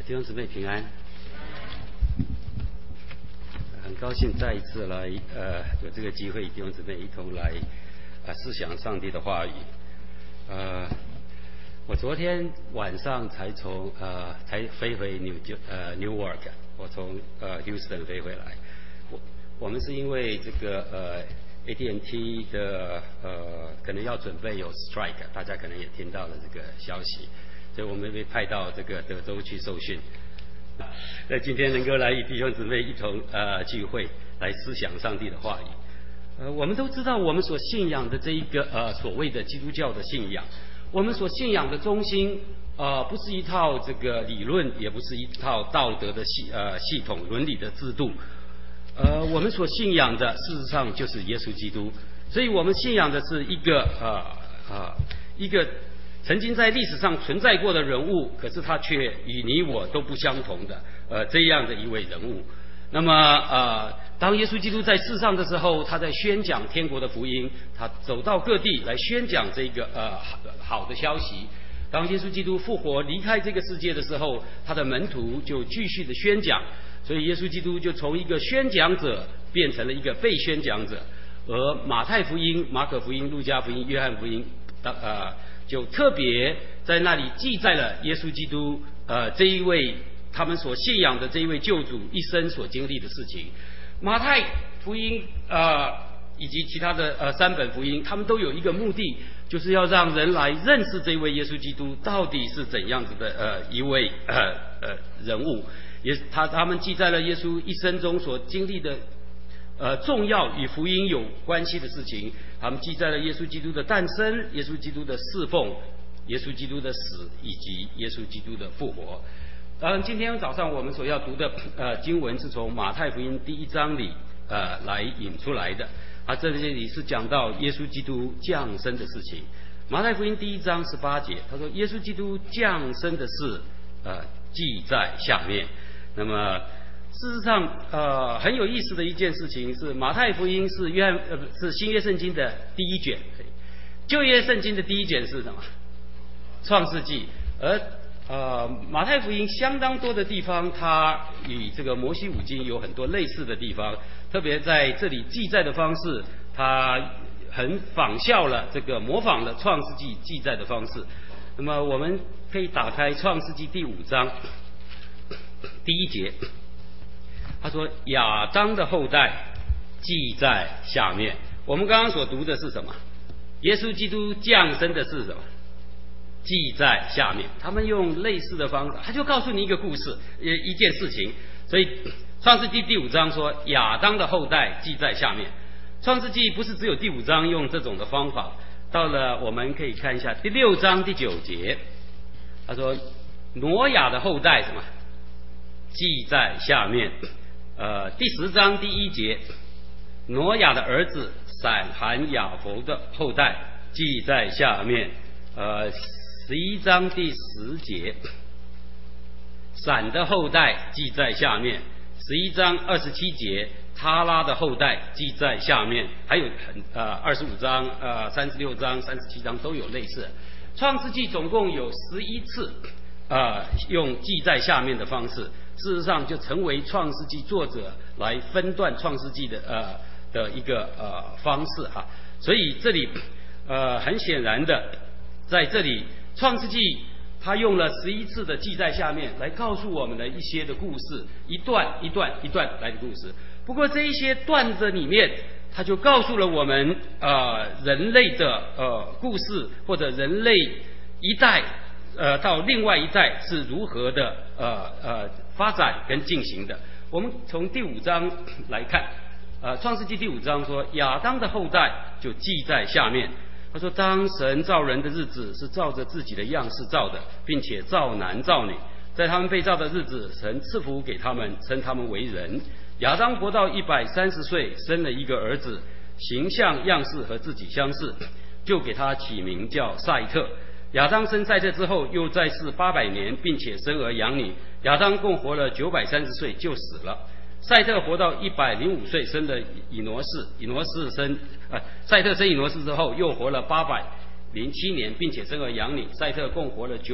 弟兄姊妹平安，很高兴再一次来有这个机会，弟兄姊妹一同来思想上帝的话语。我昨天晚上才飞回Newark， 我从Houston 飞回来。我们是因为这个AT&T 的可能要准备有 strike， 大家可能也听到了这个消息。所以我们被派到这个德州去受训。那今天能够来与弟兄姊妹一同聚会，来思想上帝的话语。我们都知道，我们所信仰的这一个所谓的基督教的信仰，我们所信仰的中心不是一套这个理论，也不是一套道德的系统、伦理的制度。我们所信仰的事实上就是耶稣基督。所以我们信仰的是一个曾经在历史上存在过的人物，可是他却与你我都不相同的这样的一位人物。那么当耶稣基督在世上的时候，他在宣讲天国的福音，他走到各地来宣讲这个好的消息。当耶稣基督复活离开这个世界的时候，他的门徒就继续的宣讲，所以耶稣基督就从一个宣讲者变成了一个被宣讲者。而马太福音、马可福音、路加福音、约翰福音就特别在那里记载了耶稣基督这一位他们所信仰的这一位救主一生所经历的事情。马太福音以及其他的3本福音，他们都有一个目的，就是要让人来认识这位耶稣基督到底是怎样子的一位人物。他们记载了耶稣一生中所经历的重要与福音有关系的事情。他们记载了耶稣基督的诞生、耶稣基督的侍奉、耶稣基督的死以及耶稣基督的复活。当然，今天早上我们所要读的经文是从马太福音第1章里来引出来的。这里是讲到耶稣基督降生的事情。马太福音第1章18节，他说耶稣基督降生的事记在下面。那么事实上很有意思的一件事情是，马太福音是新约圣经的第1卷，旧约圣经的第1卷是什么？创世纪。而马太福音相当多的地方，它与这个摩西五经有很多类似的地方，特别在这里记载的方式，它很模仿了创世纪记载的方式。那么我们可以打开创世纪第5章第1节，他说亚当的后代记在下面。我们刚刚所读的是什么？耶稣基督降生的是什么？记在下面。他们用类似的方法，他就告诉你一个故事，一件事情。所以创世纪第5章说亚当的后代记在下面。创世纪不是只有第5章用这种的方法，到了我们可以看一下第6章第9节，他说挪亚的后代什么？记在下面。第10章第1节，挪亚的儿子闪、含、雅弗的后代记在下面。11章第10节，闪的后代记在下面。11章27节，他拉的后代记在下面。还有25章、36章、37章都有类似。创世纪总共有11次用记在下面的方式，事实上就成为创世纪作者来分段创世纪的一个方式哈。所以这里很显然的，在这里创世纪他用了11次的记在下面来告诉我们的一些的故事，一段一段一段来的故事。不过这一些段子里面，他就告诉了我们人类的故事，或者人类一代到另外一代是如何的发展跟进行的。我们从第5章来看，创世纪第5章说亚当的后代就记在下面。他说当神造人的日子是照着自己的样式造的，并且造男造女。在他们被造的日子，神赐福给他们，称他们为人。亚当活到130岁，生了一个儿子，形象样式和自己相似，就给他起名叫赛特。亚当生赛特之后，又在世800年，并且生儿养女。亚当共活了930岁就死了。赛特活到105岁，生了以挪士。赛特生以挪士之后，又活了 07年，并且生儿养女。赛特共活了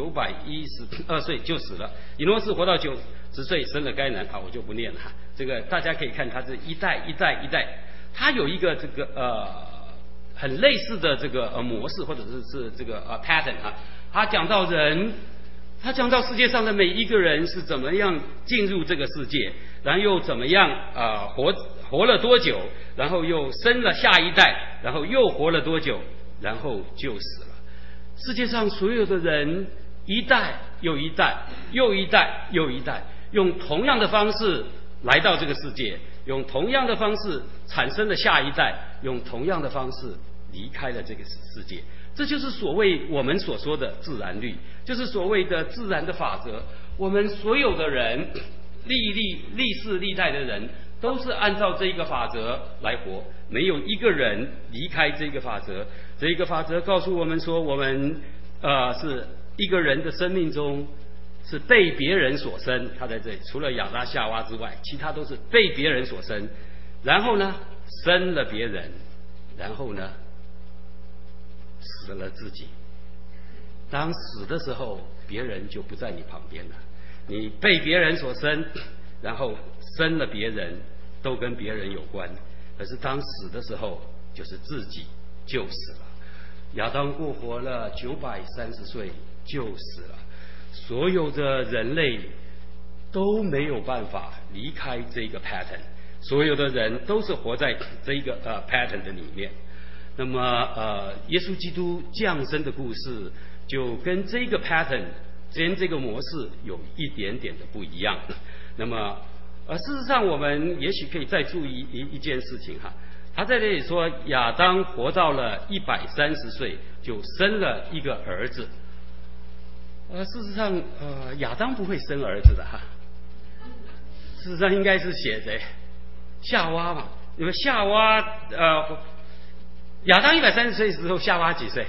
912岁就死了。以诺士活到90岁，生了该男。我就不念了。这个大家可以看，他是一代一代一代，他有一个这个很类似的这个模式，或者是这个pattern 他讲到人。他讲到世界上的每一个人是怎么样进入这个世界，然后又怎么样活了多久，然后又生了下一代，然后又活了多久，然后就死了。世界上所有的人一代又一代，又一代又一代，用同样的方式来到这个世界，用同样的方式产生了下一代，用同样的方式离开了这个世界。这就是所谓我们所说的自然律，就是所谓的自然的法则。我们所有的人，历世历代的人，都是按照这一个法则来活，没有一个人离开这个法则。这一个法则告诉我们说，我们是一个人的生命中是被别人所生。他在这里，除了亚当夏娃之外，其他都是被别人所生。然后呢，生了别人，然后呢，死了自己。当死的时候，别人就不在你旁边了。你被别人所生，然后生了别人，都跟别人有关。可是当死的时候，就是自己就死了。亚当过活了930岁就死了。所有的人类都没有办法离开这个 pattern， 所有的人都是活在这个pattern 的里面。那么耶稣基督降生的故事就跟这个 pattern 跟这个模式有一点点的不一样。那么事实上我们也许可以再注意一件事情他在这里说亚当活到了130岁就生了一个儿子。事实上亚当不会生儿子的事实上应该是写谁？夏娃嘛。因为夏娃亚当130岁的时候，夏娃几岁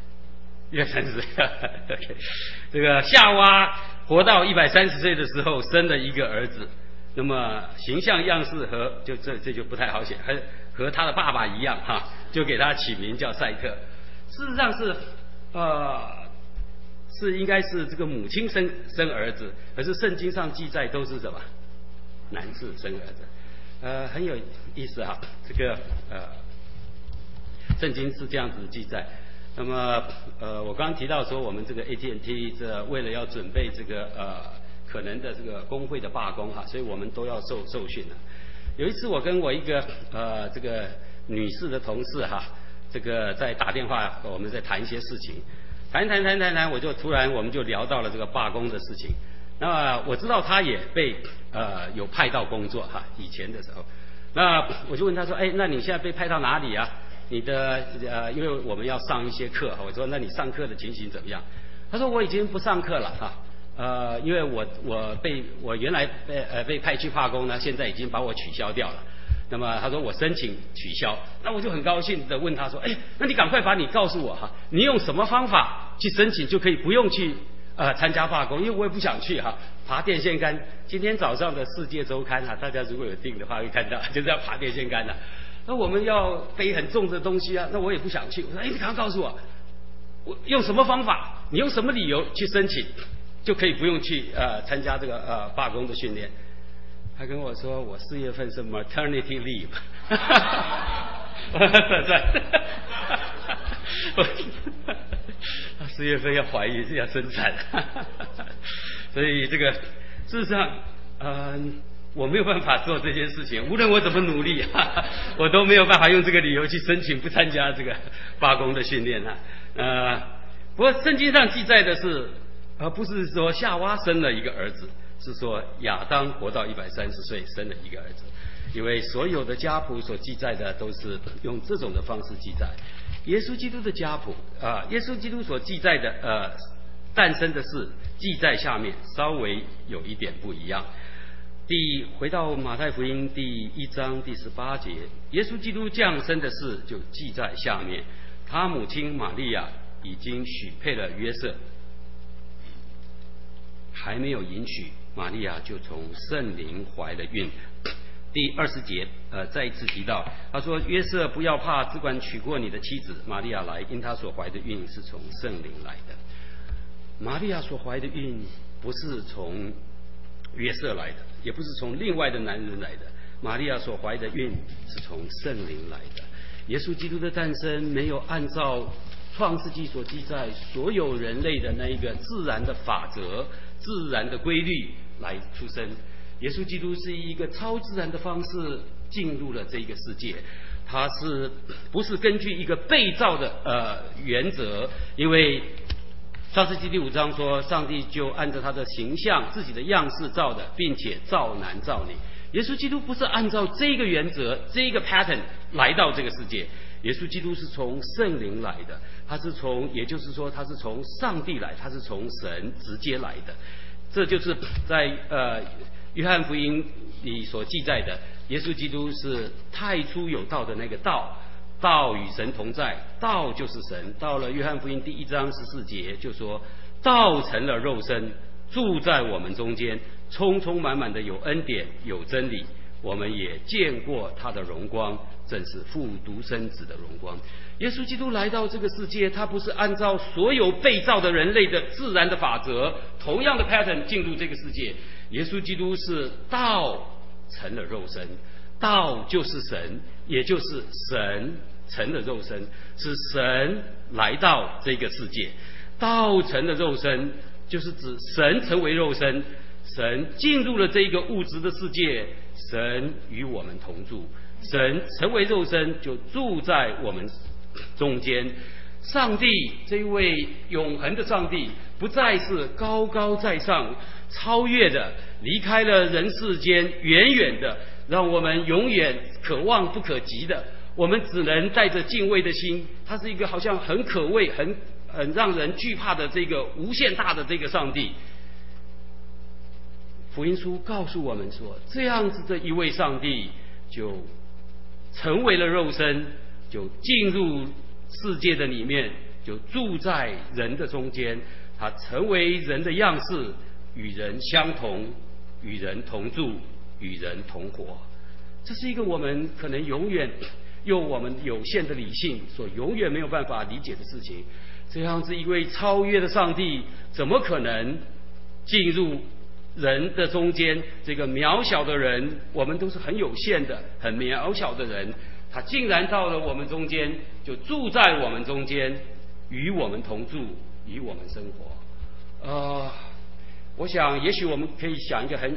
？130岁。OK， 这个夏娃活到130岁的时候，生了一个儿子。那么形象样式和这就不太好写，和他的爸爸一样就给他起名叫赛特。事实上是应该是这个母亲生儿子，可是圣经上记载都是什么？男士生儿子。很有意思这个圣经是这样子记载。那么我刚刚提到说我们这个 AT&T 为了要准备这个可能的这个工会的罢工所以我们都要受训了。有一次我跟我一个这个女士的同事这个在打电话，我们在谈一些事情，谈，我们就聊到了这个罢工的事情。那么我知道她也被有派到工作以前的时候。那我就问她说，那你现在被派到哪里啊？你的因为我们要上一些课，我说那你上课的情形怎么样？她说我已经不上课了因为我原来被派去罢工呢，现在已经把我取消掉了。那么他说我申请取消，那我就很高兴的问他说，那你赶快把你告诉我你用什么方法去申请就可以不用去参加罢工？因为我也不想去爬电线杆。今天早上的世界周刊大家如果有订的话会看到，就是要爬电线杆那我们要背很重的东西那我也不想去。我说你赶快告诉我用什么方法，你用什么理由去申请就可以不用去参加这个罢工的训练。他跟我说我4月份是 maternity leave 4月份要怀孕要生产所以这个事实上我没有办法做这件事情，无论我怎么努力我都没有办法用这个理由去申请不参加这个罢工的训练不过圣经上记载的是不是说夏娃生了一个儿子，是说亚当活到130岁生了一个儿子。因为所有的家谱所记载的都是用这种的方式记载。耶稣基督的家谱耶稣基督所记载的诞生的事记在下面，稍微有一点不一样。回到马太福音第1章第18节，耶稣基督降生的事就记在下面。他母亲玛利亚已经许配了约瑟，还没有迎娶，玛利亚就从圣灵怀了孕。 第20节，再一次提到，他说：“约瑟不要怕，只管娶过你的妻子玛利亚来，因她所怀的孕是从圣灵来的。”玛利亚所怀的孕不是从约瑟来的，也不是从另外的男人来的，玛利亚所怀的孕是从圣灵来的。耶稣基督的诞生没有按照创世纪所记载所有人类的那一个自然的法则、自然的规律来出生。耶稣基督是以一个超自然的方式进入了这个世界，他是不是根据一个被造的原则？因为创世纪第5章说，上帝就按照他的形象、自己的样式造的，并且造男造女。耶稣基督不是按照这个原则、这个 pattern 来到这个世界，耶稣基督是从圣灵来的，他是从，也就是说，他是从上帝来，他是从神直接来的。这就是在约翰福音里所记载的，耶稣基督是太初有道的那个道，道与神同在，道就是神。到了约翰福音第1章14节就说，道成了肉身，住在我们中间，充充满满的有恩典有真理，我们也见过他的荣光，正是父独生子的荣光。耶稣基督来到这个世界，他不是按照所有被造的人类的自然的法则，同样的 pattern 进入这个世界。耶稣基督是道成了肉身，道就是神，也就是神成了肉身，是神来到这个世界。道成了肉身，就是指神成为肉身，神进入了这一个物质的世界，神与我们同住，神成为肉身，就住在我们中间。上帝这一位永恒的上帝，不再是高高在上、超越的，离开了人世间，远远的，让我们永远可望不可及的。我们只能带着敬畏的心，他是一个好像很可畏、很让人惧怕的这个无限大的这个上帝。福音书告诉我们说，这样子的一位上帝就成为了肉身，就进入世界的里面，就住在人的中间，他成为人的样式，与人相同，与人同住，与人同活。这是一个我们可能永远用我们有限的理性所永远没有办法理解的事情。这样子一位超越的上帝，怎么可能进入人的中间？这个渺小的人，我们都是很有限的、很渺小的人，他竟然到了我们中间，就住在我们中间，与我们同住，与我们生活。我想也许我们可以想一个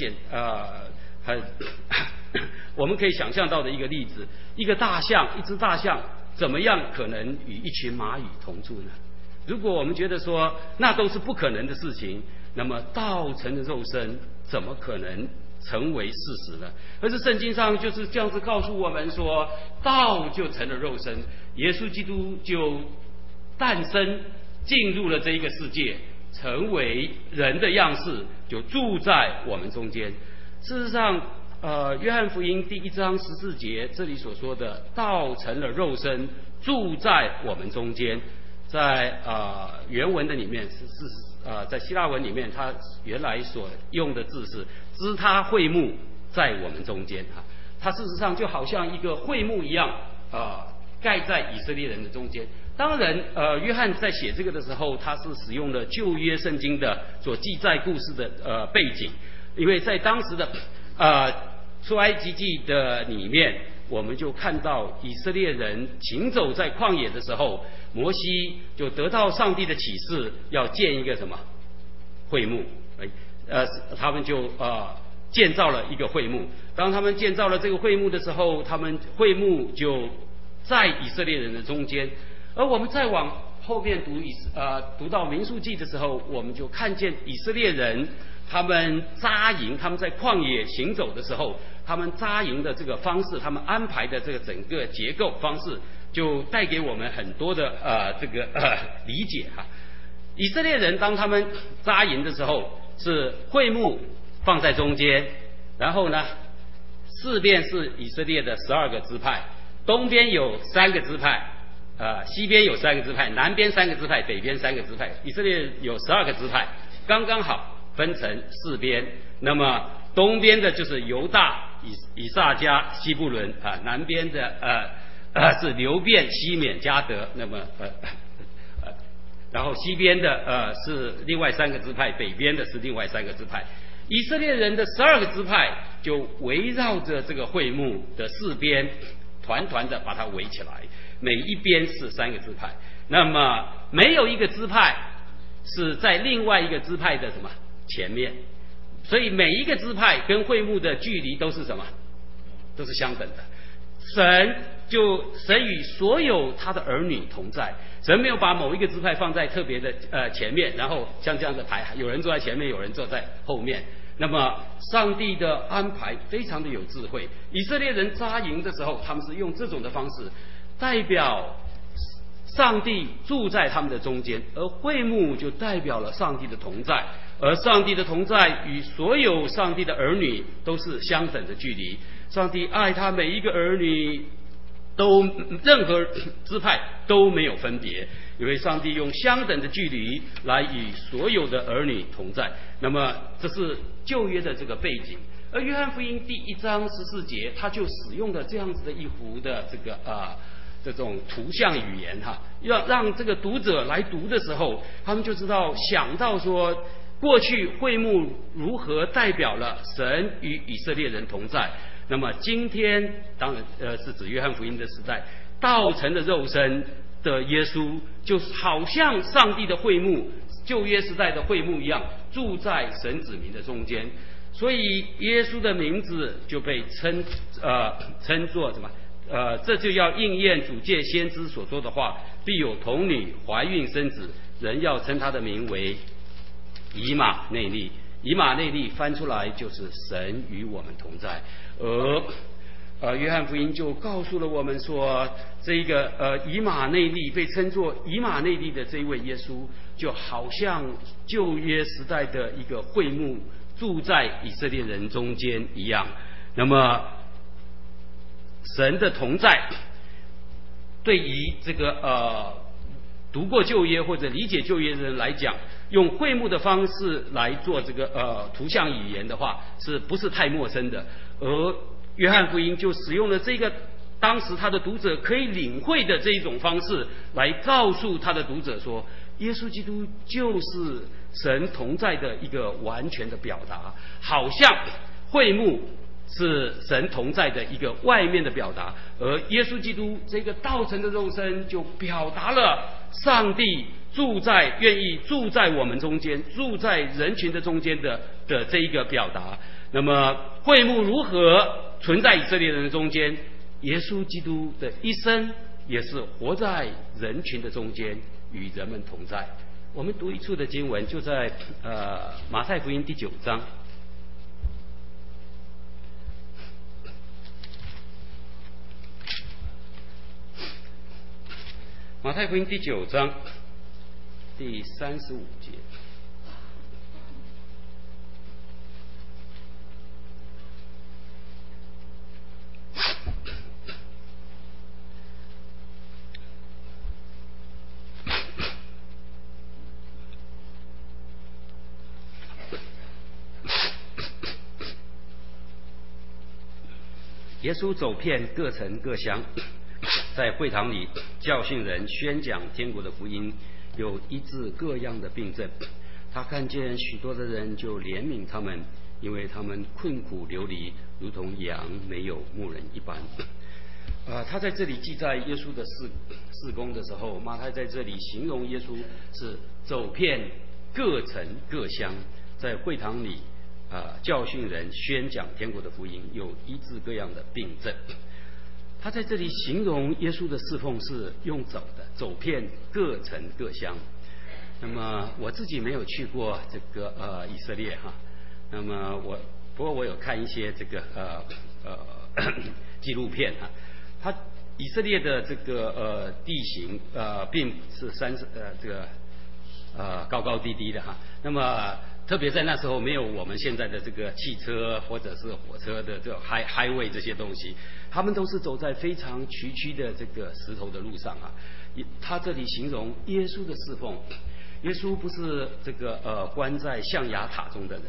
我们可以想象到的一个例子，一只大象怎么样可能与一群蚂蚁同住呢？如果我们觉得说那都是不可能的事情，那么道成的肉身怎么可能成为事实呢？而是圣经上就是这样子告诉我们说，道就成了肉身，耶稣基督就诞生进入了这一个世界，成为人的样式，就住在我们中间。事实上约翰福音第1章14节这里所说的道成了肉身，住在我们中间，在原文的里面在希腊文里面，它原来所用的字是支他会幕在我们中间它事实上就好像一个会幕一样盖在以色列人的中间。当然约翰在写这个的时候，他是使用了旧约圣经的所记载故事的背景，因为在当时的出埃及记的里面，我们就看到以色列人行走在旷野的时候，摩西就得到上帝的启示，要建一个什么会幕，他们就建造了一个会幕。当他们建造了这个会幕的时候，他们会幕就在以色列人的中间。而我们再往后面读到民数记的时候，我们就看见以色列人他们扎营，他们在旷野行走的时候，他们扎营的这个方式，他们安排的这个整个结构方式，就带给我们很多的理解以色列人当他们扎营的时候，是会幕放在中间，然后呢，四边是以色列的12个支派，东边有3个支派，西边有3个支派，南边3个支派，北边3个支派，以色列有12个支派，刚刚好分成4边。那么东边的就是犹大以撒迦、西布伦啊，南边的是流便、西缅、迦得，那么然后西边的是另外3个支派，北边的是另外3个支派。以色列人的12个支派就围绕着这个会幕的4边，团团的把它围起来，每一边是3个支派。那么没有一个支派是在另外一个支派的什么前面，所以每一个支派跟会幕的距离都是什么？都是相等的。神与所有他的儿女同在，神没有把某一个支派放在特别的前面，然后像这样的排，有人坐在前面，有人坐在后面。那么上帝的安排非常的有智慧。以色列人扎营的时候，他们是用这种的方式，代表上帝住在他们的中间，而会幕就代表了上帝的同在，而上帝的同在与所有上帝的儿女都是相等的距离。上帝爱他每一个儿女，任何支派都没有分别，因为上帝用相等的距离来与所有的儿女同在。那么这是旧约的这个背景，而约翰福音第1章14节，他就使用了这样子的一幅的这种图像语言要让这个读者来读的时候，他们就知道想到说，过去会幕如何代表了神与以色列人同在。那么今天当然是指约翰福音的时代，道成的肉身的耶稣，就是好像上帝的会幕，旧约时代的会幕一样，住在神子民的中间。所以耶稣的名字就被称作什么？这就要应验主借先知所说的话，必有童女怀孕生子，人要称他的名为以马内利。以马内利翻出来就是神与我们同在。而约翰福音就告诉了我们说，这个以马内利被称作以马内利的这一位耶稣，就好像旧约时代的一个会幕住在以色列人中间一样。那么神的同在，对于这个读过旧约或者理解旧约的人来讲，用会幕的方式来做这个图像语言的话，是不是太陌生的？而约翰福音就使用了这个当时他的读者可以领会的这一种方式，来告诉他的读者说，耶稣基督就是神同在的一个完全的表达，好像会幕是神同在的一个外面的表达，而耶稣基督这个道成的肉身就表达了上帝愿意住在我们中间，住在人群的中间的这一个表达。那么会幕如何存在以色列人的中间？耶稣基督的一生也是活在人群的中间，与人们同在。我们读一处的经文，就在马太福音第9章。马太福音第9章第35节。耶稣走遍各城各乡，在会堂里教训人，宣讲天国的福音，有医治各样的病症。他看见许多的人，就怜悯他们，因为他们困苦流离，如同羊没有牧人一般。他在这里记载耶稣的事工的时候，马太在这里形容耶稣是走遍各城各乡，在会堂里教训人，宣讲天国的福音，有医治各样的病症。他在这里形容耶稣的侍奉是用走的，走遍各城各乡。那么我自己没有去过这个以色列那么不过我有看一些这个纪录片它以色列的这个地形并是这个高高低低的那么特别在那时候没有我们现在的这个汽车或者是火车的这种highway这些东西，他们都是走在非常崎岖的这个石头的路上他这里形容耶稣的侍奉，耶稣不是这个关在象牙塔中的人，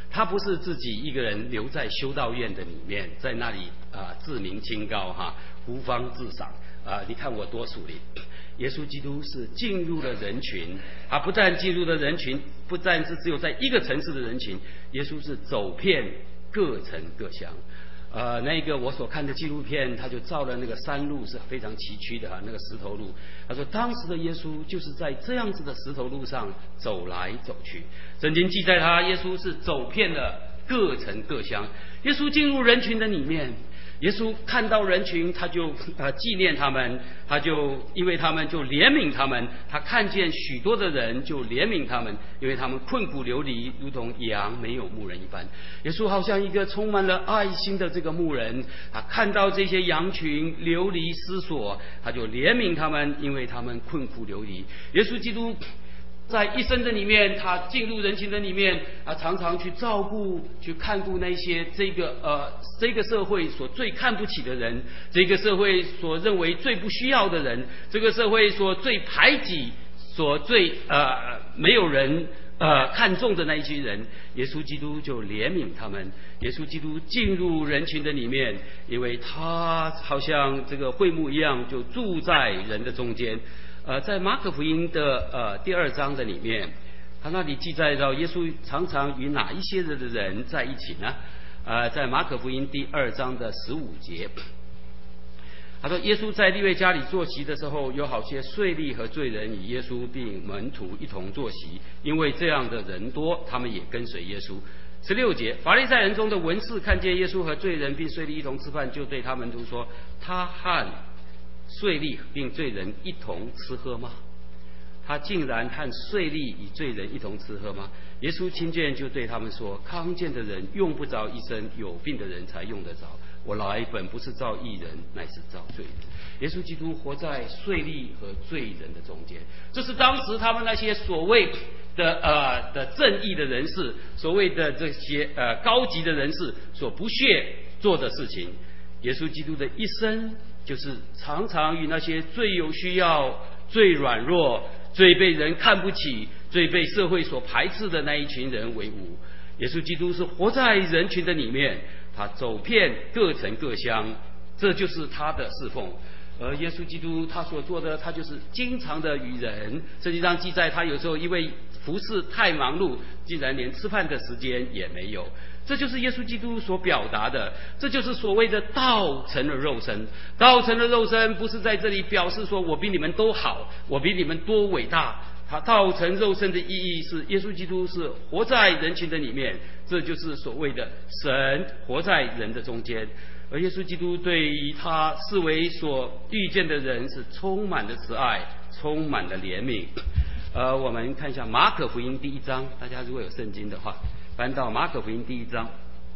他不是自己一个人留在修道院的里面，在那里自鸣清高孤芳自赏你看我多属灵。耶稣基督是进入了人群，他不但进入了人群，不但是只有在一个城市的人群，耶稣是走遍各城各乡。那个我所看的纪录片，他就照了那个山路是非常崎岖的那个石头路。他说当时的耶稣就是在这样子的石头路上走来走去。圣经记载耶稣是走遍了各城各乡。耶稣进入人群的里面，耶稣看到人群，他就纪念他们，他就因为他们就怜悯他们，他看见许多的人就怜悯他们，因为他们困苦流离，如同羊没有牧人一般。耶稣好像一个充满了爱心的这个牧人，他看到这些羊群流离失所，他就怜悯他们，因为他们困苦流离。耶稣基督在一生的里面，他进入人群的里面常常去照顾、去看顾那些这个社会所最看不起的人，这个社会所认为最不需要的人，这个社会所最排挤、所最没有人看重的那一群人，耶稣基督就怜悯他们。耶稣基督进入人群的里面，因为他好像这个会幕一样，就住在人的中间。在马可福音的第2章的里面，他那里记载到耶稣常常与哪一些的人在一起呢？在马可福音第2章的15节，他说耶稣在利未家里坐席的时候，有好些税吏和罪人与耶稣并门徒一同坐席，因为这样的人多，他们也跟随耶稣。16节，法利赛人中的文士看见耶稣和罪人并税吏一同吃饭，就对他们都说：他和税吏并罪人一同吃喝吗？他竟然和税吏与罪人一同吃喝吗？耶稣听见就对他们说：康健的人用不着医生，有病的人才用得着。我来本不是造义人，乃是造罪人。耶稣基督活在税吏和罪人的中间，这是当时他们那些所谓的正义的人士，所谓的这些高级的人士所不屑做的事情。耶稣基督的一生就是常常与那些最有需要、最软弱、最被人看不起、最被社会所排斥的那一群人为伍。耶稣基督是活在人群的里面，他走遍各城各乡，这就是他的侍奉。而耶稣基督他所做的，他就是经常的与人，圣经上记载他有时候因为服事太忙碌，竟然连吃饭的时间也没有。这就是耶稣基督所表达的，这就是所谓的道成了肉身。道成了肉身不是在这里表示说我比你们都好，我比你们多伟大。他道成肉身的意义是耶稣基督是活在人群的里面，这就是所谓的神活在人的中间。而耶稣基督对于他视为所遇见的人是充满了慈爱，充满了怜悯。我们看一下马可福音第1章，大家如果有圣经的话，翻到马可福音第1章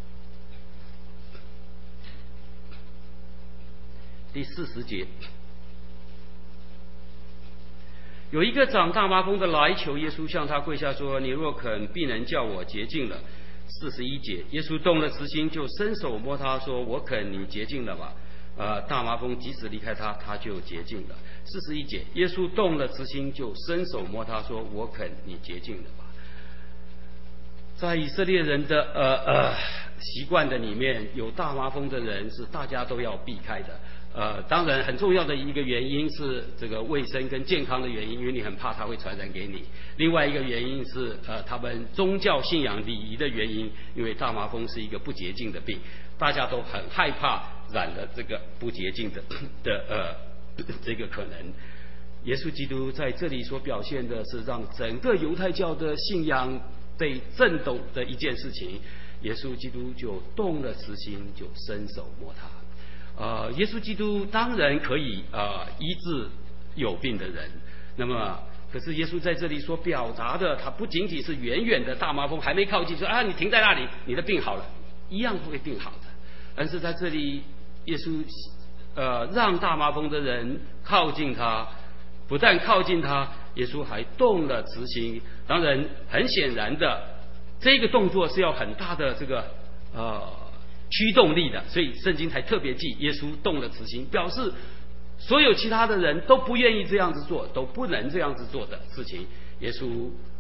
第40节。有一个长大麻风的来求耶稣，向他跪下说：你若肯，必能叫我洁净了。41节，耶稣动了慈心，就伸手摸他说：我肯，你洁净了吧。大麻风即使离开他，他就洁净了。41节，耶稣动了慈心，就伸手摸他说：我肯，你洁净了吧。在以色列人的习惯的里面，有大麻风的人是大家都要避开的。当然很重要的一个原因是这个卫生跟健康的原因，因为你很怕它会传染给你。另外一个原因是他们宗教信仰礼仪的原因，因为大麻风是一个不洁净的病，大家都很害怕染了这个不洁净的这个可能。耶稣基督在这里所表现的是让整个犹太教的信仰被震动的一件事情。耶稣基督就动了慈心，就伸手摸他。耶稣基督当然可以医治有病的人，那么可是耶稣在这里所表达的，他不仅仅是远远的大麻风还没靠近说你停在那里，你的病好了，一样会病好的。但是在这里耶稣让大麻风的人靠近他，不但靠近他，耶稣还动了慈心。当然很显然的，这个动作是要很大的这个驱动力的，所以圣经才特别记耶稣动了慈心，表示所有其他的人都不愿意这样子做，都不能这样子做的事情，耶稣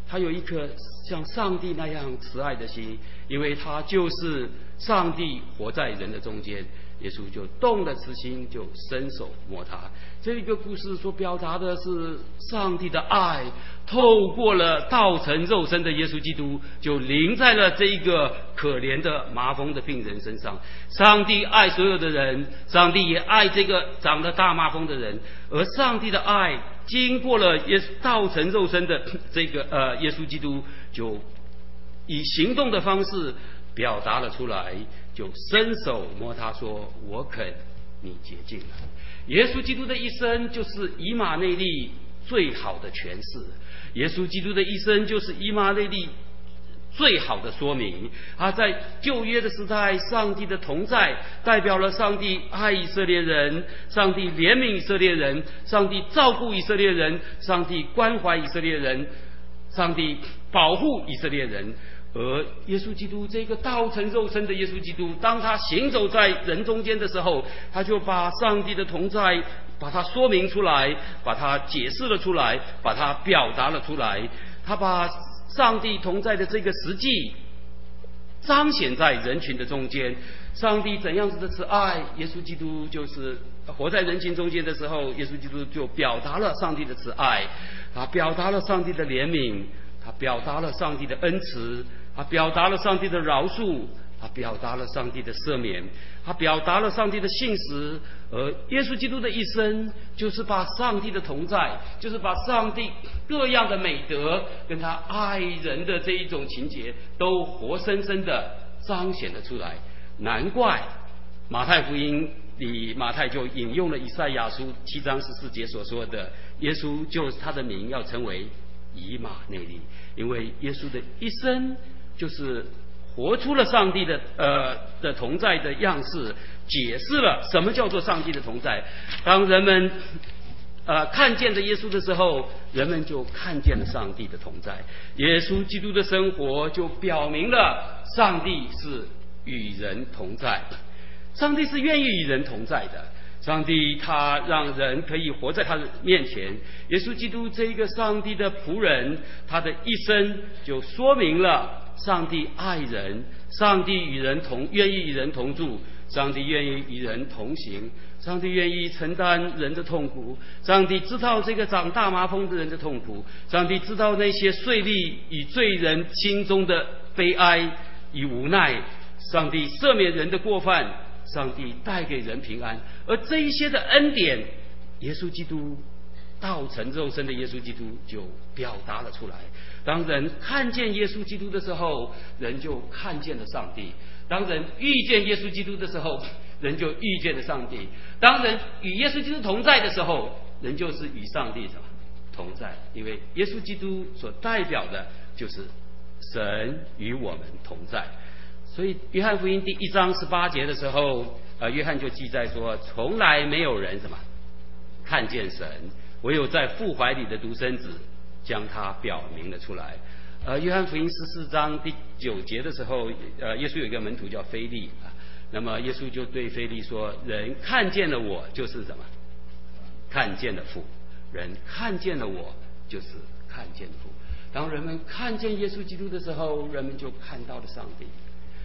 他有一颗像上帝那样慈爱的心，因为他就是上帝活在人的中间。耶稣就动了慈心，就伸手摸他。这个故事所表达的是上帝的爱，透过了道成肉身的耶稣基督，就临在了这一个可怜的麻风的病人身上。上帝爱所有的人，上帝也爱这个长了大麻风的人，而上帝的爱经过了道成肉身的这个耶稣基督，就以行动的方式表达了出来，就伸手摸他说：“我肯，你洁净了。”耶稣基督的一生就是以马内利最好的诠释，耶稣基督的一生就是以马内利最好的说明。他在旧约的时代，上帝的同在代表了上帝爱以色列人，上帝怜悯以色列人，上帝照顾以色列人，上帝关怀以色列人，上帝保护以色列人。而耶稣基督这个道成肉身的耶稣基督，当他行走在人中间的时候，他就把上帝的同在把它说明出来，把它解释了出来，把它表达了出来。他把上帝同在的这个实际彰显在人群的中间。上帝怎样子的慈爱，耶稣基督就是活在人群中间的时候，耶稣基督就表达了上帝的慈爱，他表达了上帝的怜悯，他表达了上帝的恩慈，他表达了上帝的饶恕，他表达了上帝的赦免，他表达了上帝的信实。而耶稣基督的一生就是把上帝的同在，就是把上帝各样的美德跟他爱人的这一种情节都活生生的彰显了出来。难怪马太福音里马太就引用了以赛亚书7章14节所说的，耶稣就是他的名要称为以马内利，因为耶稣的一生就是活出了上帝的同在的样式，解释了什么叫做上帝的同在。当人们看见着耶稣的时候，人们就看见了上帝的同在。耶稣基督的生活就表明了上帝是与人同在，上帝是愿意与人同在的。上帝他让人可以活在他的面前。耶稣基督这一个上帝的仆人，他的一生就说明了上帝爱人，上帝愿意与人同住，上帝愿意与人同行，上帝愿意承担人的痛苦，上帝知道这个长大麻风的人的痛苦，上帝知道那些税吏与罪人心中的悲哀与无奈，上帝赦免人的过犯，上帝带给人平安。而这一些的恩典，耶稣基督道成肉身的耶稣基督就表达了出来。当人看见耶稣基督的时候，人就看见了上帝；当人遇见耶稣基督的时候，人就遇见了上帝；当人与耶稣基督同在的时候，人就是与上帝同在。因为耶稣基督所代表的就是神与我们同在。所以约翰福音第1章18节的时候，约翰就记载说，从来没有人看见神，唯有在父怀里的独生子将他表明了出来。约翰福音14章第9节的时候，耶稣有一个门徒叫腓利那么耶稣就对腓利说，人看见了我就是看见了父，人看见了我就是看见父。当人们看见耶稣基督的时候，人们就看到了上帝。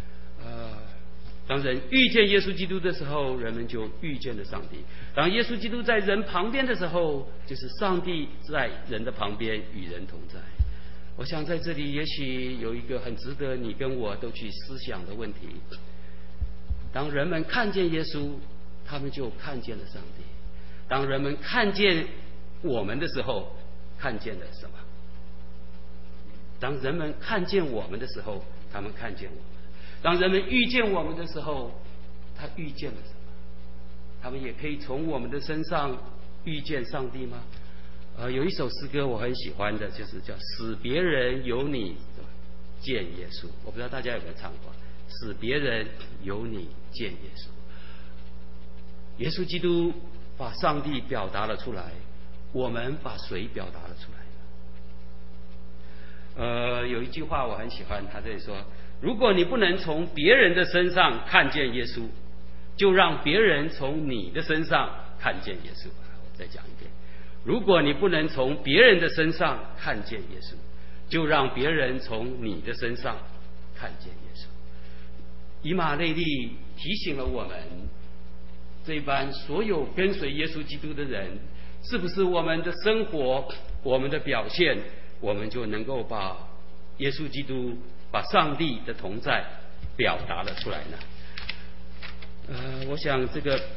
当人遇见耶稣基督的时候，人们就遇见了上帝。当耶稣基督在人旁边的时候，就是上帝在人的旁边与人同在。我想在这里也许有一个很值得你跟我都去思想的问题。当人们看见耶稣，他们就看见了上帝。当人们看见我们的时候，看见了什么？当人们看见我们的时候，他们看见我们。当人们遇见我们的时候，他遇见了什么？他们也可以从我们的身上遇见上帝吗？有一首诗歌我很喜欢的，就是叫使别人有你见耶稣。我不知道大家有没有唱过，使别人有你见耶稣。耶稣基督把上帝表达了出来，我们把谁表达了出来？有一句话我很喜欢，他这里说，如果你不能从别人的身上看见耶稣，就让别人从你的身上看见耶稣。我再讲一遍，如果你不能从别人的身上看见耶稣， 就让别人从你的身上看见耶稣。以马内利提醒了我们，这般所有跟随耶稣基督的人，是不是我们的生活、我们的表现，我们就能够把耶稣基督、把上帝的同在表达了出来呢？我想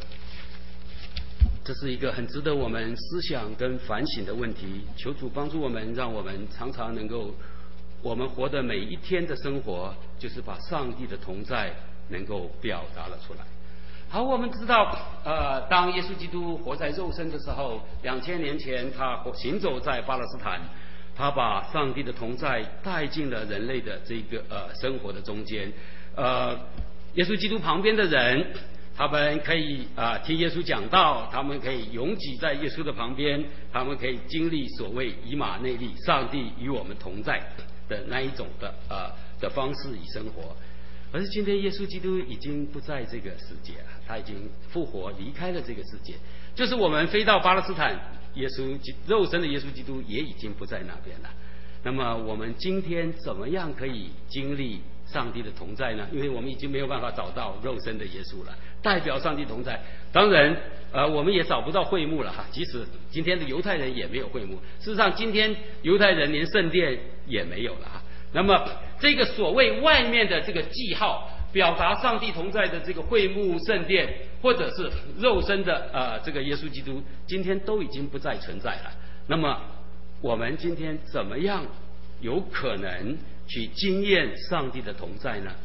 这是一个很值得我们思想跟反省的问题。求主帮助我们，让我们常常能够，我们活的每一天的生活，就是把上帝的同在能够表达了出来。好，我们知道，当耶稣基督活在肉身的时候，2000年前他行走在巴勒斯坦，他把上帝的同在带进了人类的这个生活的中间。耶稣基督旁边的人，他们可以听耶稣讲道，他们可以拥挤在耶稣的旁边，他们可以经历所谓以马内利，上帝与我们同在的那一种的方式与生活。而是今天耶稣基督已经不在这个世界了，他已经复活离开了这个世界。就是我们飞到巴勒斯坦，肉身的耶稣基督也已经不在那边了。那么我们今天怎么样可以经历上帝的同在呢？因为我们已经没有办法找到肉身的耶稣了，代表上帝同在。当然我们也找不到会幕了哈，即使今天的犹太人也没有会幕。事实上今天犹太人连圣殿也没有了哈。那么这个所谓外面的这个记号，表达上帝同在的这个会幕、圣殿，或者是肉身的这个耶稣基督，今天都已经不再存在了。那么我们今天怎么样有可能去经验上帝的同在呢？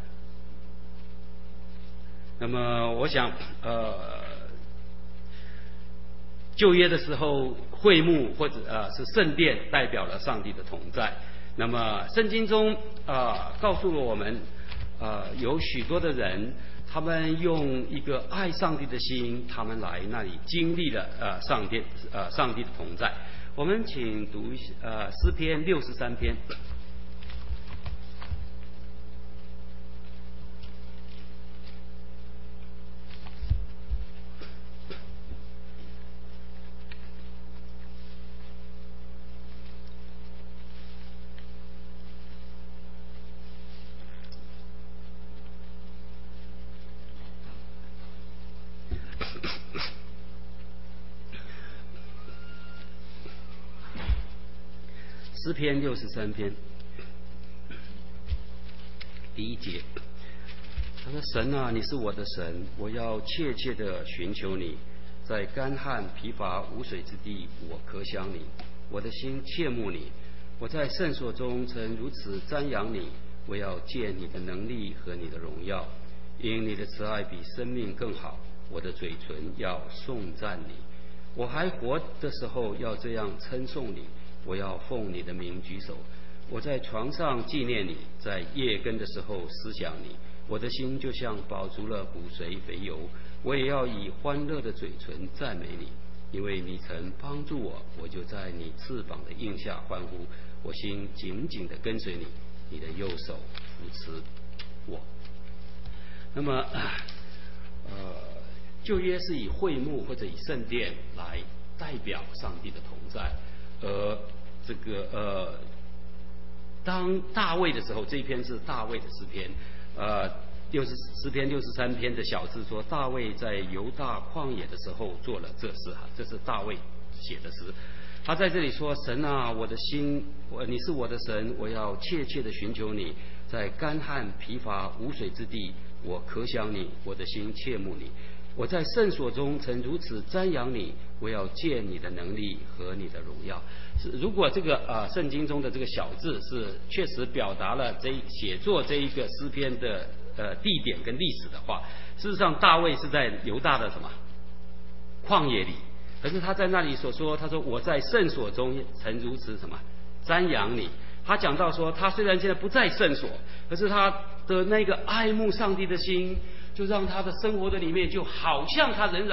那么我想旧约的时候，会幕或者是圣殿代表了上帝的同在。那么圣经中告诉了我们有许多的人，他们用一个爱上帝的心，他们来那里经历了上帝的同在。我们请读诗篇63篇。诗篇63篇第1节，他说：神啊，你是我的神，我要切切地寻求你，在干旱疲乏无水之地，我渴想你，我的心切慕你。我在圣所中曾如此瞻仰你，我要见你的能力和你的荣耀。因你的慈爱比生命更好，我的嘴唇要颂赞你。我还活的时候要这样称颂你，我要奉你的名举手。我在床上纪念你，在夜更的时候思想你。我的心就像饱足了骨髓肥油，我也要以欢乐的嘴唇赞美你。因为你曾帮助我，我就在你翅膀的荫下欢呼。我心紧紧地跟随你，你的右手扶持我。那么旧约是以会幕或者以圣殿来代表上帝的同在。这个当大卫的时候，这一篇是大卫的诗篇，诗篇63篇的小字说，大卫在犹大旷野的时候做了这事哈，这是大卫写的诗。他在这里说：神啊，我的心，你是我的神，我要切切地寻求你，在干旱疲乏无水之地，我渴想你，我的心切慕你。我在圣所中曾如此瞻仰你，我要见你的能力和你的荣耀。如果这个圣经中的这个小字是确实表达了写作这一个诗篇的地点跟历史的话，事实上大卫是在犹大的什么旷野里，可是他在那里所说，他说我在圣所中曾如此什么瞻仰你。他讲到说，他虽然现在不在圣所，可是他的那个爱慕上帝的心，就让他的生活的里面就好像他仍然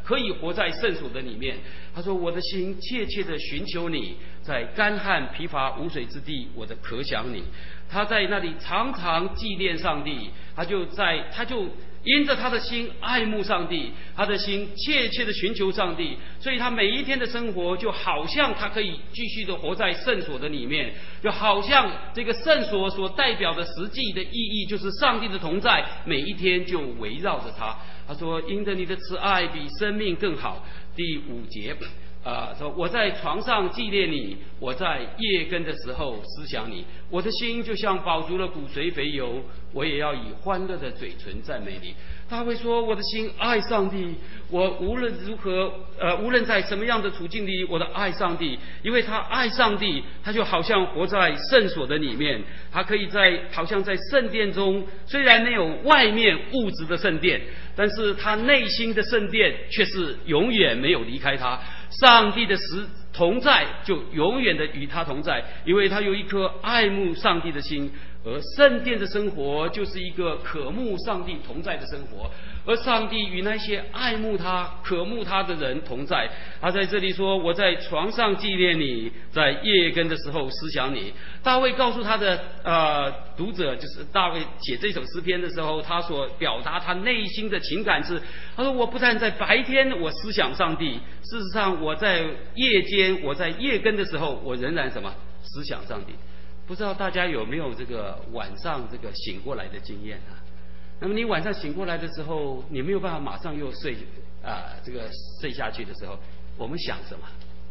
可以活在圣所的里面。他说：“我的心切切的寻求你，在干旱疲乏无水之地，我的渴想你。”他在那里常常纪念上帝，他就因着他的心爱慕上帝，他的心切切的寻求上帝，所以他每一天的生活就好像他可以继续的活在圣所的里面，就好像这个圣所所代表的实际的意义就是上帝的同在，每一天就围绕着他。他说：“因着你的慈爱比生命更好。”第5节。说我在床上纪念你，我在夜更的时候思想你，我的心就像饱足了骨髓肥油，我也要以欢乐的嘴唇赞美你。大卫说：“我的心爱上帝，我无论如何，无论在什么样的处境里，我的爱上帝，因为他爱上帝，他就好像活在圣所的里面，他可以好像在圣殿中，虽然没有外面物质的圣殿，但是他内心的圣殿却是永远没有离开他。上帝的同在就永远的与他同在，因为他有一颗爱慕上帝的心。而圣殿的生活就是一个渴慕上帝同在的生活，而上帝与那些爱慕他、渴慕他的人同在。他在这里说：“我在床上纪念你，在夜更的时候思想你。”大卫告诉他的读者，就是大卫写这首诗篇的时候，他所表达他内心的情感是：他说，我不但在白天我思想上帝，事实上我在夜间，我在夜更的时候，我仍然什么思想上帝。不知道大家有没有这个晚上这个醒过来的经验啊？那么你晚上醒过来的时候，你没有办法马上又睡睡下去的时候，我们想什么？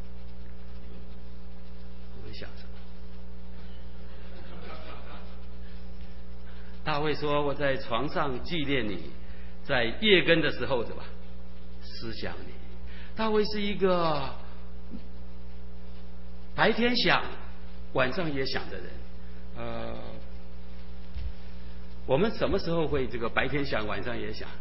我们想什么？大卫说：“我在床上纪念你，在夜更的时候怎么思想你？”大卫是一个白天想晚上也想的人。我们什么时候会这个白天想晚上也想？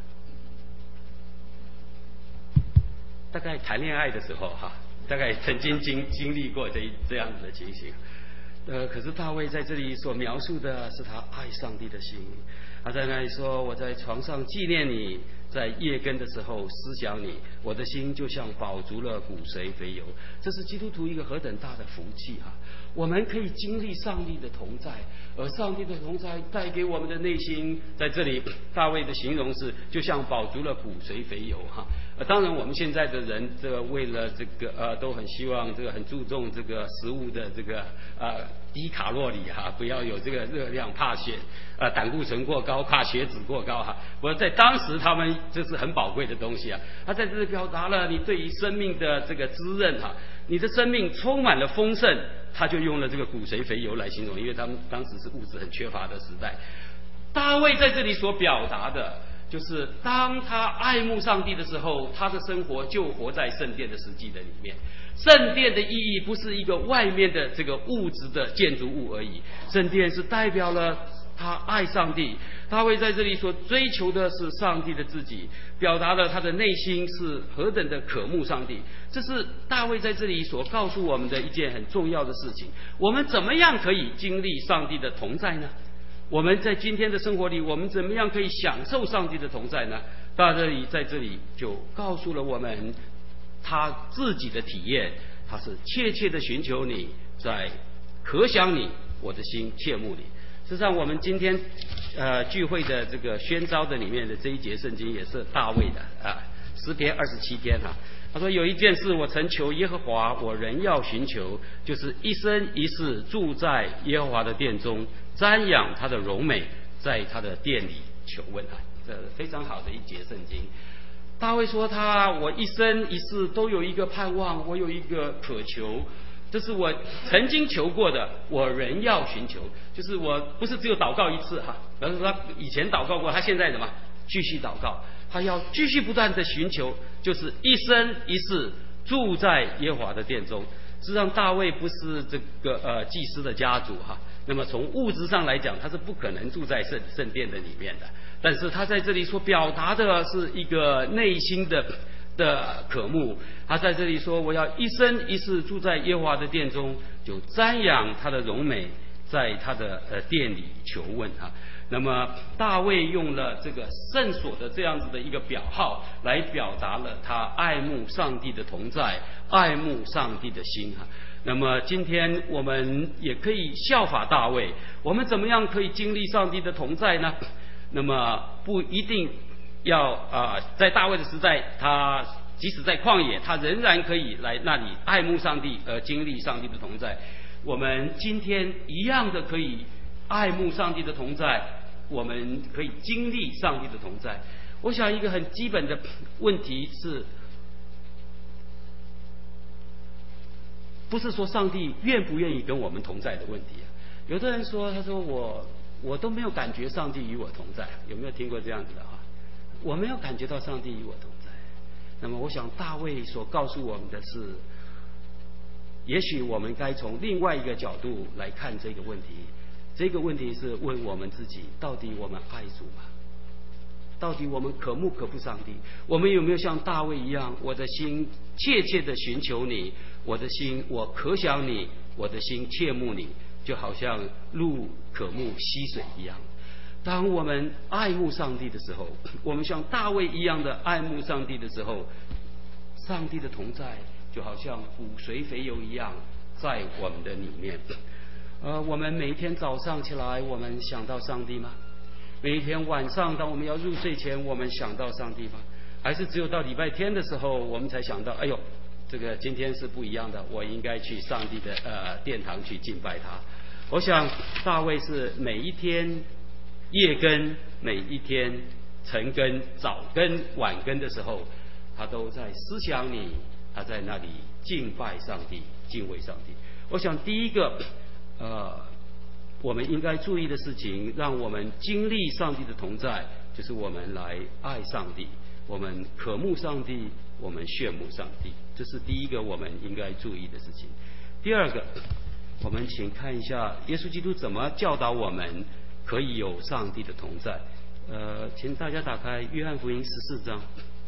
大概谈恋爱的时候哈，大概曾经经历过这样子的情形。可是大卫在这里所描述的是他爱上帝的心。他在那里说：“我在床上纪念你，在夜更的时候思想你，我的心就像饱足了骨髓肥油。”这是基督徒一个何等大的福气啊！我们可以经历上帝的同在，而上帝的同在带给我们的内心，在这里大卫的形容是就像饱足了骨髓肥油哈。当然我们现在的人这个为了这个都很希望这个很注重这个食物的这个低卡路里哈，不要有这个热量，怕胆固醇过高，怕血脂过高哈。不过在当时他们这是很宝贵的东西啊。他在这里表达了你对于生命的这个滋润哈，你的生命充满了丰盛，他就用了这个骨髓肥油来形容，因为他们当时是物质很缺乏的时代。大卫在这里所表达的就是当他爱慕上帝的时候，他的生活就活在圣殿的实际的里面。圣殿的意义不是一个外面的这个物质的建筑物而已，圣殿是代表了他爱上帝。大卫在这里所追求的是上帝的自己，表达了他的内心是何等的渴慕上帝。这是大卫在这里所告诉我们的一件很重要的事情。我们怎么样可以经历上帝的同在呢？我们在今天的生活里，我们怎么样可以享受上帝的同在呢？在这里就告诉了我们他自己的体验，他是切切的寻求你，在渴想你，我的心切慕你。事实上我们今天聚会的这个宣召的里面的这一节圣经也是大卫的诗篇27篇哈。他说：“有一件事我曾求耶和华，我仍要寻求，就是一生一世住在耶和华的殿中，瞻仰他的荣美，在他的殿里求问他。”这非常好的一节圣经。大卫说我一生一世都有一个盼望，我有一个渴求，这是我曾经求过的，我仍要寻求。就是我不是只有祷告一次哈，而是他以前祷告过，他现在怎么继续祷告，他要继续不断的寻求，就是一生一世住在耶和华的殿中。实际上大卫不是这个祭司的家族哈，那么从物质上来讲，他是不可能住在圣殿的里面的。但是他在这里所表达的是一个内心的渴慕。他在这里说：“我要一生一世住在耶和华的殿中，就瞻仰他的荣美，在他的殿里求问哈。” 那么大卫用了这个圣所的这样子的一个表号，来表达了他爱慕上帝的同在，爱慕上帝的心哈。那么今天我们也可以效法大卫，我们怎么样可以经历上帝的同在呢？那么不一定要在大卫的时代，他即使在旷野，他仍然可以来那里爱慕上帝，经历上帝的同在。我们今天一样的可以爱慕上帝的同在，我们可以经历上帝的同在。我想一个很基本的问题是，不是说上帝愿不愿意跟我们同在的问题。有的人说，他说我都没有感觉上帝与我同在，有没有听过这样子的啊？我没有感觉到上帝与我同在。那么我想大卫所告诉我们的是，也许我们该从另外一个角度来看这个问题。这个问题是问我们自己，到底我们爱主吗？到底我们渴慕不上帝？我们有没有像大卫一样，我的心切切的寻求你，我的心我渴想你，我的心切慕你，就好像鹿渴慕溪水一样。当我们爱慕上帝的时候，我们像大卫一样的爱慕上帝的时候，上帝的同在就好像骨髓肥油一样在我们的里面。我们每一天早上起来，我们想到上帝吗？每一天晚上当我们要入睡前，我们想到上帝吗？还是只有到礼拜天的时候，我们才想到，哎呦，这个今天是不一样的，我应该去上帝的殿堂去敬拜他。我想大卫是每一天夜更，每一天晨更、早更、晚更的时候，他都在思想你，他在那里敬拜上帝，敬畏上帝。我想第一个我们应该注意的事情，让我们经历上帝的同在，就是我们来爱上帝，我们渴慕上帝，我们炫目上帝，这是第一个我们应该注意的事情。第二个，我们请看一下耶稣基督怎么教导我们可以有上帝的同在。请大家打开约翰福音14章。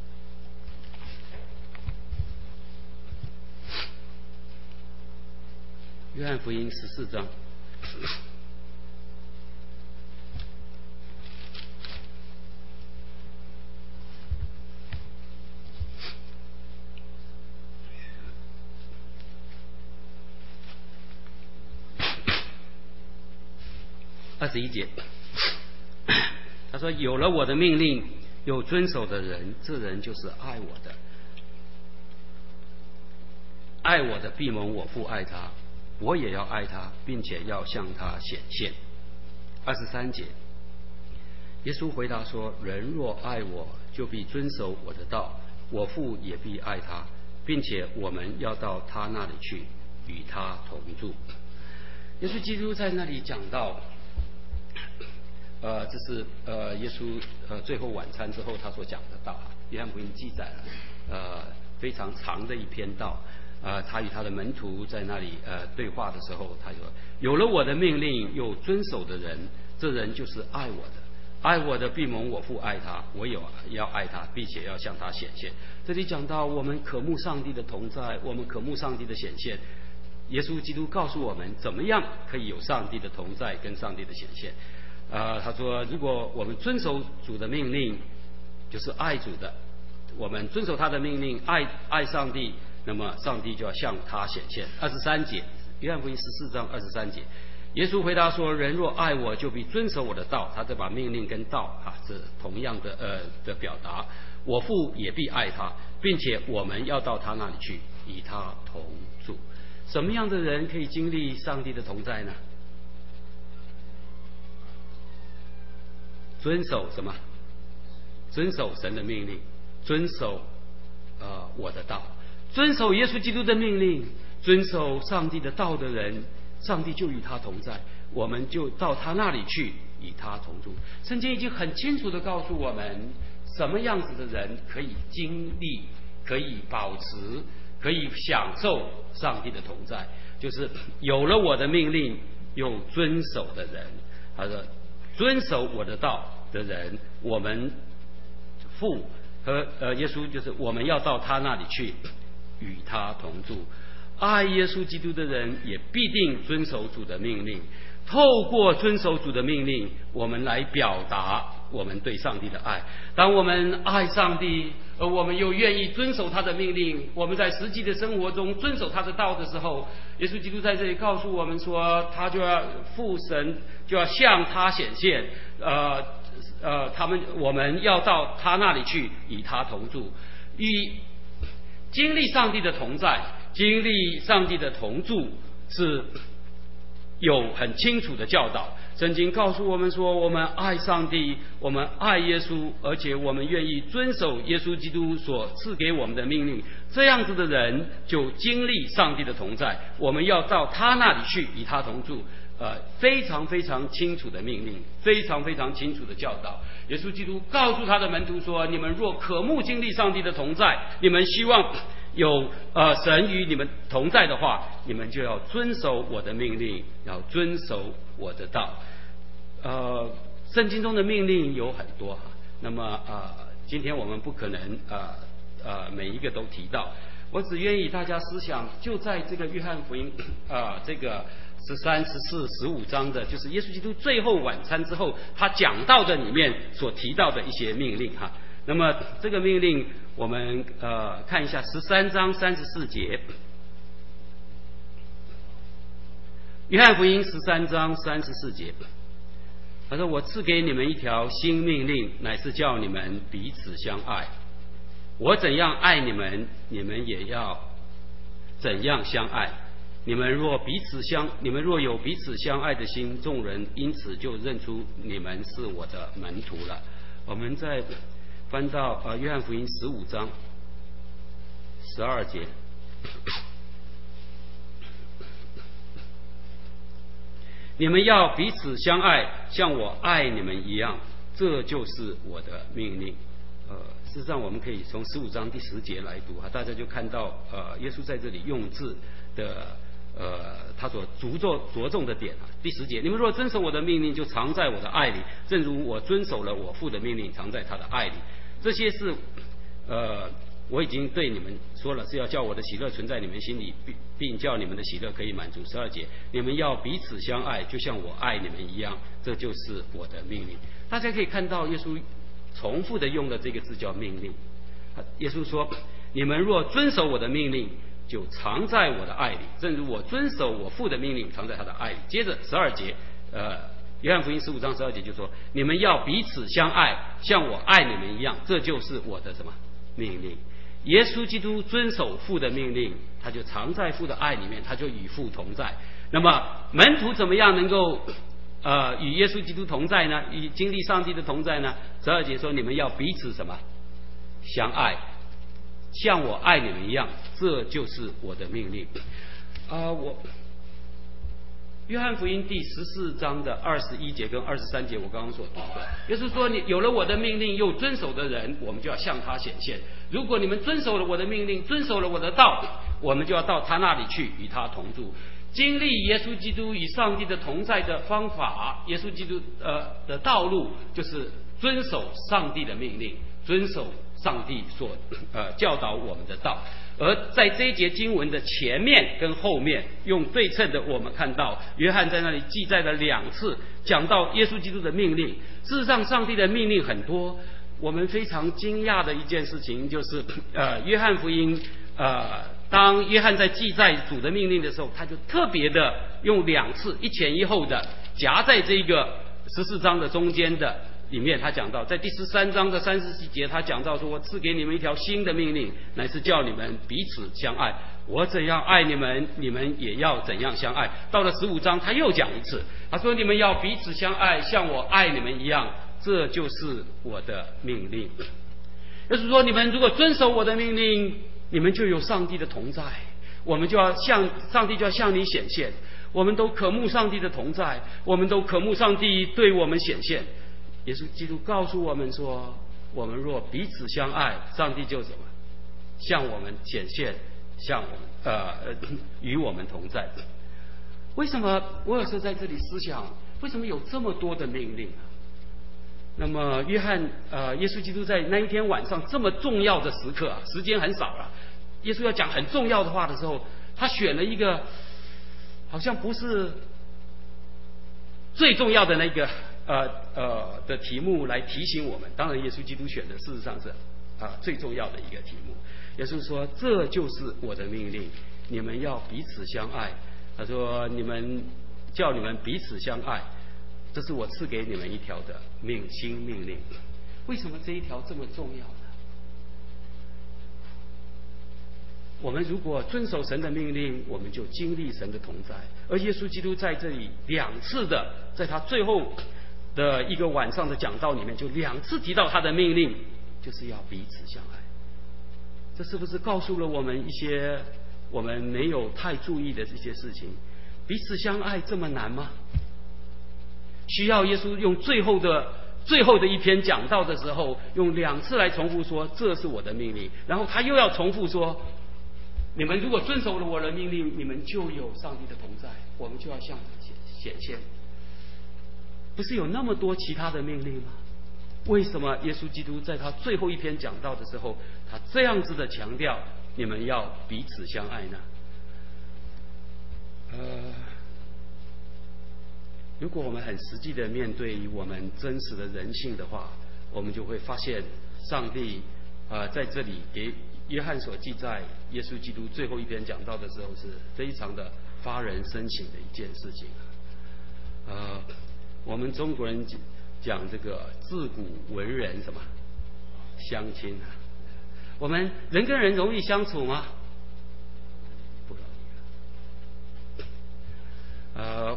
约翰福音14章。21节，他说：“有了我的命令，有遵守的人，这人就是爱我的。爱我的必蒙我父爱他，我也要爱他，并且要向他显现。”23节，耶稣回答说：“人若爱我，就必遵守我的道，我父也必爱他，并且我们要到他那里去，与他同住。”耶稣基督在那里讲到。这是耶稣最后晚餐之后他所讲的道，约翰福音记载了非常长的一篇道。他与他的门徒在那里对话的时候，他说：“有了我的命令又遵守的人，这人就是爱我的。爱我的必蒙我父爱他，我也要爱他，并且要向他显现。”这里讲到我们渴慕上帝的同在，我们渴慕上帝的显现。耶稣基督告诉我们怎么样可以有上帝的同在跟上帝的显现。他说，如果我们遵守主的命令，就是爱主的，我们遵守他的命令，爱上帝，那么上帝就要向他显现。23节，约翰福音14章23节，耶稣回答说：“人若爱我，就必遵守我的道。”他再把命令跟道是同样的表达。我父也必爱他，并且我们要到他那里去，与他同住。什么样的人可以经历上帝的同在呢？遵守什么？遵守神的命令，遵守我的道，遵守耶稣基督的命令，遵守上帝的道的人，上帝就与他同在，我们就到他那里去，与他同住。圣经已经很清楚地告诉我们，什么样子的人可以经历，可以保持，可以享受上帝的同在，就是有了我的命令又遵守的人。他说，遵守我的道的人，我们父和耶稣，就是我们要到他那里去，与他同住。爱耶稣基督的人也必定遵守主的命令， 透过遵守主的命令，我们来表达我们对上帝的爱。当我们爱上帝，而我们又愿意遵守他的命令，我们在实际的生活中遵守他的道的时候，耶稣基督在这里告诉我们说，他就要父神就要向他显现，我们要到他那里去，与他同住，经历上帝的同在，经历上帝的同住是有很清楚的教导。圣经告诉我们说，我们爱上帝，我们爱耶稣，而且我们愿意遵守耶稣基督所赐给我们的命令。这样子的人就经历上帝的同在。我们要到他那里去，与他同住。非常非常清楚的命令，非常非常清楚的教导。耶稣基督告诉他的门徒说：你们若渴慕经历上帝的同在，你们希望有神与你们同在的话，你们就要遵守我的命令，要遵守我的道。圣经中的命令有很多，那么今天我们不可能每一个都提到，我只愿意大家思想，就在这个约翰福音这个13、14、15章的，就是耶稣基督最后晚餐之后他讲到的里面所提到的一些命令哈。那么这个命令我们看一下13章34节，约翰福音13章34节，他说：我赐给你们一条新命令，乃是叫你们彼此相爱。我怎样爱你们，你们也要怎样相爱。你们若有彼此相爱的心，众人因此就认出你们是我的门徒了。我们再翻到约翰福音15章12节，你们要彼此相爱，像我爱你们一样，这就是我的命令。事实上我们可以从15章第10节来读，大家就看到耶稣在这里用字的他所着重的点第10节，你们若遵守我的命令，就藏在我的爱里，正如我遵守了我父的命令，藏在他的爱里。这些是我已经对你们说了，是要叫我的喜乐存在你们心里，并叫你们的喜乐可以满足。12节，你们要彼此相爱，就像我爱你们一样，这就是我的命令。大家可以看到耶稣重复的用的这个字叫命令。耶稣说：你们若遵守我的命令，就藏在我的爱里，正如我遵守我父的命令，藏在他的爱里。接着12节，约翰福音15章12节就说：你们要彼此相爱，像我爱你们一样，这就是我的什么命令。耶稣基督遵守父的命令，他就藏在父的爱里面，他就与父同在。那么门徒怎么样能够与耶稣基督同在呢？与经历上帝的同在呢？12节说：你们要彼此什么相爱，像我爱你们一样，这就是我的命令。约翰福音第14章的21节跟23节，我刚刚所读的，耶稣说：你有了我的命令又遵守的人，我们就要向他显现。如果你们遵守了我的命令，遵守了我的道，我们就要到他那里去，与他同住。经历耶稣基督与上帝的同在的方法，耶稣基督的道路就是遵守上帝的命令，遵守上帝所教导我们的道。而在这一节经文的前面跟后面用对称的，我们看到约翰在那里记载了2次讲到耶稣基督的命令。事实上上帝的命令很多，我们非常惊讶的一件事情就是约翰福音当约翰在记载主的命令的时候，他就特别的用2次一前一后的夹在这个14章的中间的里面。他讲到在第13章的37节，他讲到说：我赐给你们一条新的命令，乃是叫你们彼此相爱。我怎样爱你们，你们也要怎样相爱。到了15章他又讲一次，他说：你们要彼此相爱，像我爱你们一样，这就是我的命令。就是说，你们如果遵守我的命令，你们就有上帝的同在，我们就要上帝就要向你显现。我们都渴慕上帝的同在，我们都渴慕上帝对我们显现。耶稣基督告诉我们说：我们若彼此相爱，上帝就什么向我们显现，向我们与我们同在。为什么我有时候在这里思想，为什么有这么多的命令啊？那么耶稣基督在那一天晚上这么重要的时刻时间很少了，耶稣要讲很重要的话的时候，他选了一个好像不是最重要的那个的题目来提醒我们。当然，耶稣基督选的事实上是最重要的一个题目。耶稣说：“这就是我的命令，你们要彼此相爱。”他说：“叫你们彼此相爱，这是我赐给你们一条的新命令。”为什么这一条这么重要呢？我们如果遵守神的命令，我们就经历神的同在。而耶稣基督在这里2次的，在他最后的一个晚上的讲道里面，就2次提到他的命令，就是要彼此相爱。这是不是告诉了我们一些我们没有太注意的这些事情？彼此相爱这么难吗？需要耶稣用最后的一篇讲道的时候，用2次来重复说：“这是我的命令。”然后他又要重复说：“你们如果遵守了我的命令，你们就有上帝的同在，我们就要向显现。”不是有那么多其他的命令吗？为什么耶稣基督在他最后一篇讲道的时候，他这样子的强调你们要彼此相爱呢？如果我们很实际的面对我们真实的人性的话，我们就会发现上帝在这里给约翰所记载耶稣基督最后一篇讲道的时候，是非常的发人深省的一件事情。我们中国人讲这个自古文人什么相亲啊，我们人跟人容易相处吗？不容易。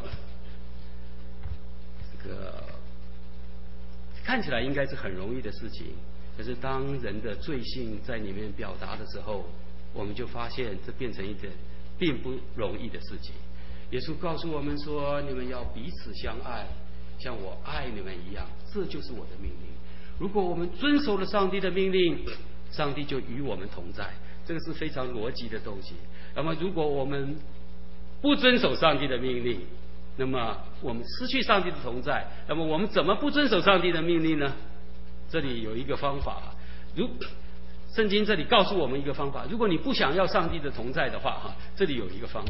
这个看起来应该是很容易的事情，可是当人的罪性在里面表达的时候，我们就发现这变成一件并不容易的事情。耶稣告诉我们说：“你们要彼此相爱，像我爱你们一样，这就是我的命令。”如果我们遵守了上帝的命令，上帝就与我们同在，这个是非常逻辑的东西。那么如果我们不遵守上帝的命令，那么我们失去上帝的同在。那么我们怎么不遵守上帝的命令呢？这里有一个方法，圣经这里告诉我们一个方法。如果你不想要上帝的同在的话，这里有一个方法，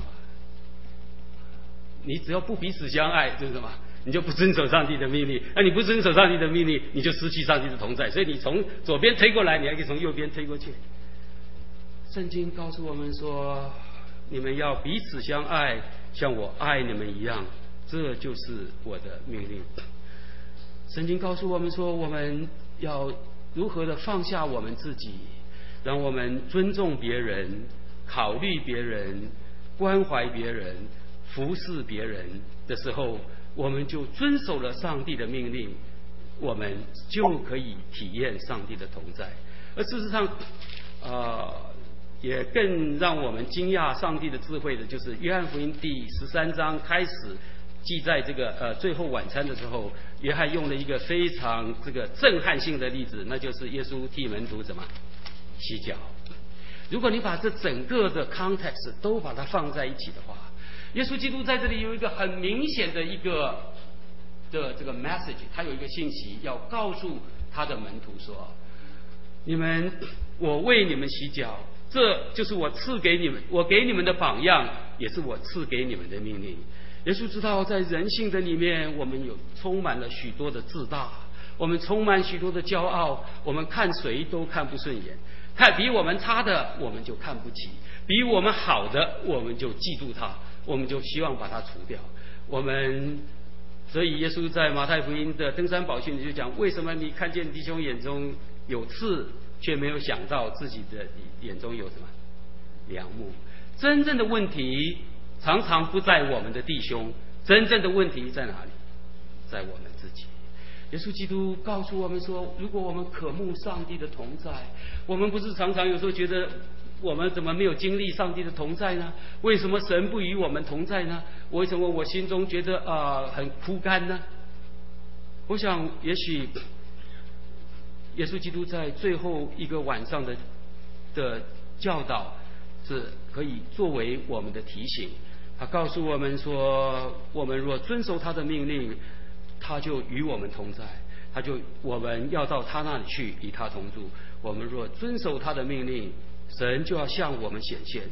你只要不彼此相爱，就是什么？你就不遵守上帝的命令。你不遵守上帝的命令，你就失去上帝的同在。所以你从左边推过来，你还可以从右边推过去。圣经告诉我们说：“你们要彼此相爱，像我爱你们一样，这就是我的命令。”圣经告诉我们说，我们要如何的放下我们自己，让我们尊重别人，考虑别人，关怀别人，服侍别人的时候，我们就遵守了上帝的命令，我们就可以体验上帝的同在。而事实上也更让我们惊讶上帝的智慧的，就是约翰福音第13章开始记载这个最后晚餐的时候，约翰用了一个非常这个震撼性的例子，那就是耶稣替门徒怎么洗脚。如果你把这整个的 context 都把它放在一起的话，耶稣基督在这里有一个很明显的一个的这个 message， 他有一个信息要告诉他的门徒说：我为你们洗脚，这就是我赐给你们，我给你们的榜样，也是我赐给你们的命令。耶稣知道在人性的里面，我们充满了许多的自大，我们充满许多的骄傲，我们看谁都看不顺眼，看比我们差的我们就看不起，比我们好的我们就嫉妒他，我们就希望把它除掉。所以耶稣在马太福音的登山宝训里就讲：为什么你看见弟兄眼中有刺，却没有想到自己的眼中有什么梁木？真正的问题常常不在我们的弟兄，真正的问题在哪里？在我们自己。耶稣基督告诉我们说，如果我们渴慕上帝的同在，我们不是常常有时候觉得我们怎么没有经历上帝的同在呢？为什么神不与我们同在呢？为什么我心中觉得很枯干呢？我想也许耶稣基督在最后一个晚上的教导是可以作为我们的提醒。他告诉我们说，我们若遵守他的命令，他就与我们同在，我们要到他那里去，与他同住。我们若遵守他的命令，神就要向我们显现。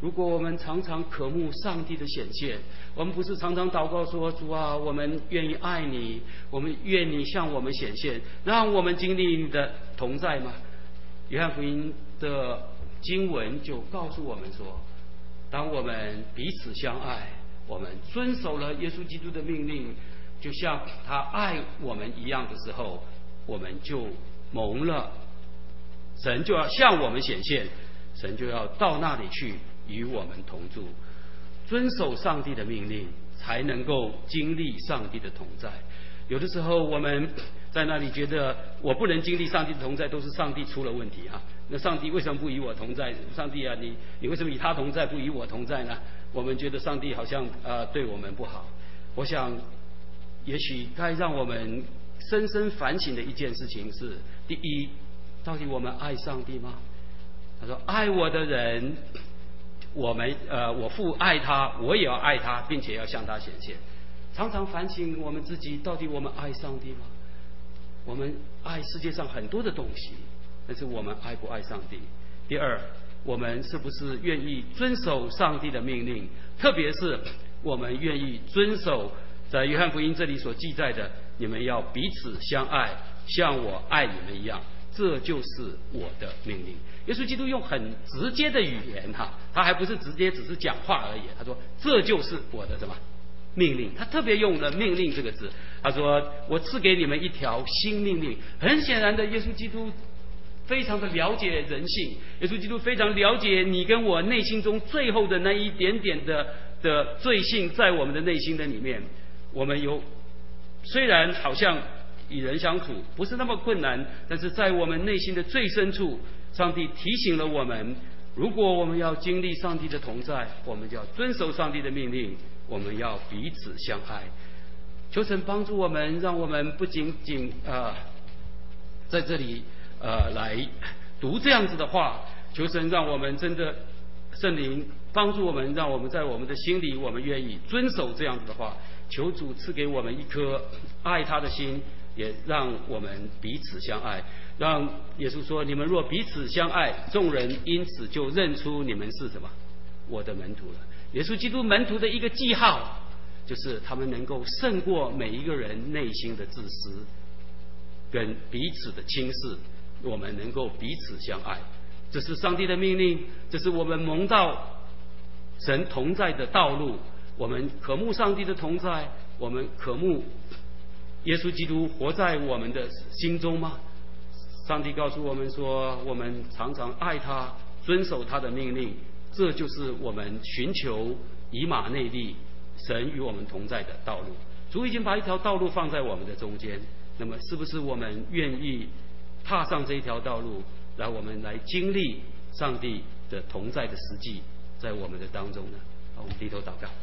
如果我们常常渴慕上帝的显现，我们不是常常祷告说：主啊，我们愿意爱你，我们愿你向我们显现，让我们经历你的同在吗？约翰福音的经文就告诉我们说，当我们彼此相爱，我们遵守了耶稣基督的命令，就像他爱我们一样的时候，我们就蒙了神，就要向我们显现，神就要到那里去与我们同住。遵守上帝的命令，才能够经历上帝的同在。有的时候我们在那里觉得我不能经历上帝的同在，都是上帝出了问题啊！那上帝为什么不与我同在？上帝啊，你为什么与他同在，不与我同在呢？我们觉得上帝好像对我们不好。我想，也许该让我们深深反省的一件事情是：第一，到底我们爱上帝吗？他说：“爱我的人，我父爱他，我也要爱他，并且要向他显现。”常常反省我们自己，到底我们爱上帝吗？我们爱世界上很多的东西，但是我们爱不爱上帝？第二，我们是不是愿意遵守上帝的命令？特别是我们愿意遵守在约翰福音这里所记载的：你们要彼此相爱，像我爱你们一样。这就是我的命令。耶稣基督用很直接的语言他还不是直接只是讲话而已。他说：“这就是我的什么？”命令。他特别用了命令这个字，他说：“我赐给你们一条新命令。”很显然的，耶稣基督非常的了解人性，耶稣基督非常了解你跟我内心中最后的那一点点的罪性，在我们的内心的里面，我们虽然好像与人相处不是那么困难，但是在我们内心的最深处，上帝提醒了我们：如果我们要经历上帝的同在，我们就要遵守上帝的命令。我们要彼此相爱。求神帮助我们，让我们不仅仅在这里来读这样子的话。求神让我们真的圣灵帮助我们，让我们在我们的心里，我们愿意遵守这样子的话。求主赐给我们一颗爱他的心，也让我们彼此相爱。让耶稣说：“你们若彼此相爱，众人因此就认出你们是什么？我的门徒了。”耶稣基督门徒的一个记号，就是他们能够胜过每一个人内心的自私跟彼此的轻视，我们能够彼此相爱。这是上帝的命令，这是我们蒙到神同在的道路。我们渴慕上帝的同在，我们渴慕耶稣基督活在我们的心中吗？上帝告诉我们说，我们常常爱他，遵守他的命令，这就是我们寻求以马内利，神与我们同在的道路。主已经把一条道路放在我们的中间，那么是不是我们愿意踏上这一条道路，让我们来经历上帝的同在的实际在我们的当中呢？好，我们低头祷告。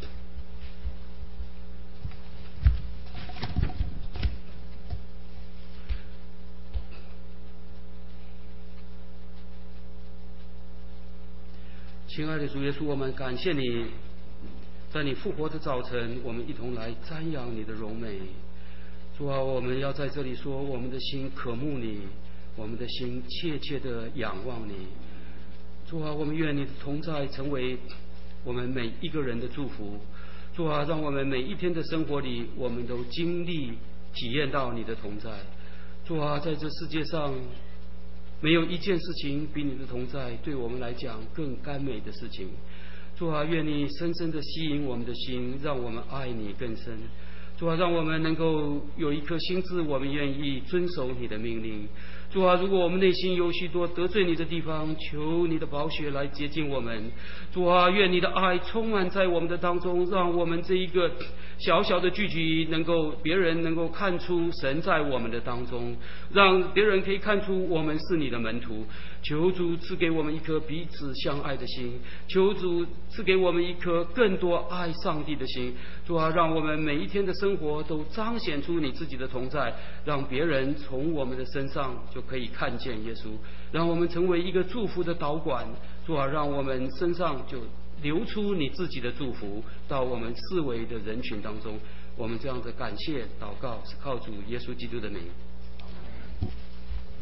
亲爱的主耶稣，我们感谢你，在你复活的早晨，我们一同来瞻仰你的荣美。主啊，我们要在这里说，我们的心渴慕你，我们的心切切的仰望你。主啊，我们愿你的同在成为我们每一个人的祝福。主啊，让我们每一天的生活里，我们都经历体验到你的同在。主啊，在这世界上没有一件事情比你的同在对我们来讲更甘美的事情。主啊，愿你深深地吸引我们的心，让我们爱你更深。主啊，让我们能够有一颗心智，我们愿意遵守你的命令。主啊，如果我们内心有许多得罪你的地方，求你的宝血来洁净我们。主啊，愿你的爱充满在我们的当中，让我们这一个小小的聚集，别人能够看出神在我们的当中，让别人可以看出我们是你的门徒。求主赐给我们一颗彼此相爱的心，求主赐给我们一颗更多爱上帝的心。主啊，让我们每一天的生活都彰显出你自己的同在，让别人从我们的身上就可以看见耶稣，让我们成为一个祝福的导管。主啊，让我们身上就流出你自己的祝福到我们四围的人群当中。我们这样的感谢祷告是靠主耶稣基督的名。